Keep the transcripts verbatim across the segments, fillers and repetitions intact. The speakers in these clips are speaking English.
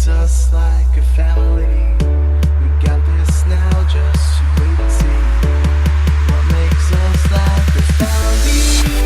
makes us like a family? We got this now, just you wait and see. What makes us like a family?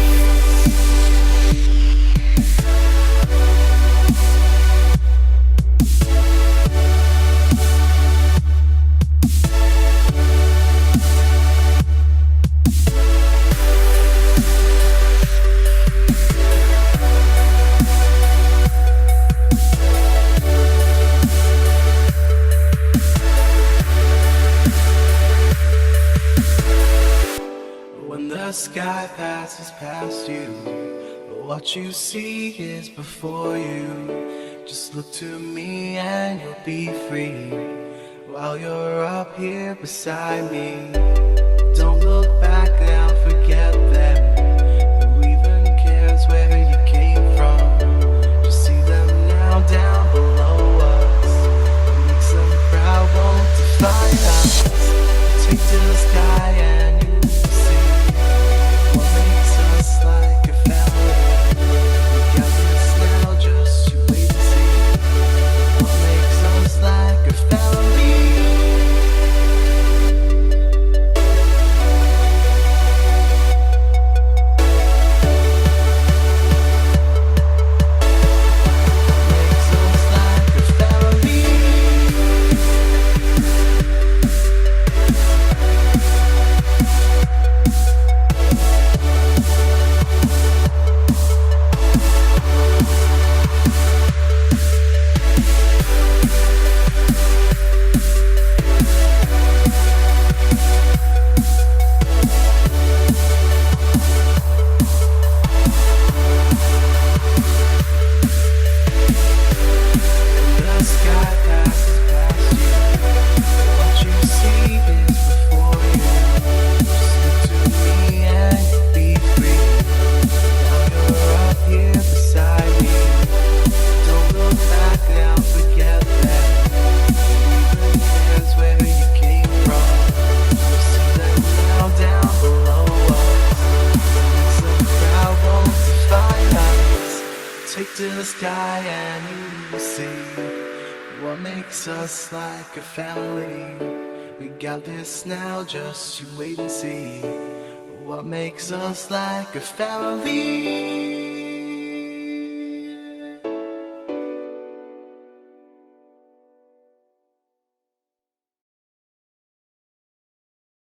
When the sky passes past you, what you see is before you. Just look to me and you'll be free, while you're up here beside me. Don't look back now, forget them. Who even cares where you came from? Just see them now down below us. What makes them proud won't define us. Take to the sky and you what makes us like a family? We got this now, just you wait and see. What makes us like a family? Makes us like a family. The sky passes past you. What you see is before you. Just look to me and you'll be free. Now you're up here beside me. Don't look back now, forget that. Who even cares where you came from? Just see them now down below us. Makes them proud won't define us. Take to the sky and you will see what makes us like a family. We got this now, just you wait and see. What makes us like a family?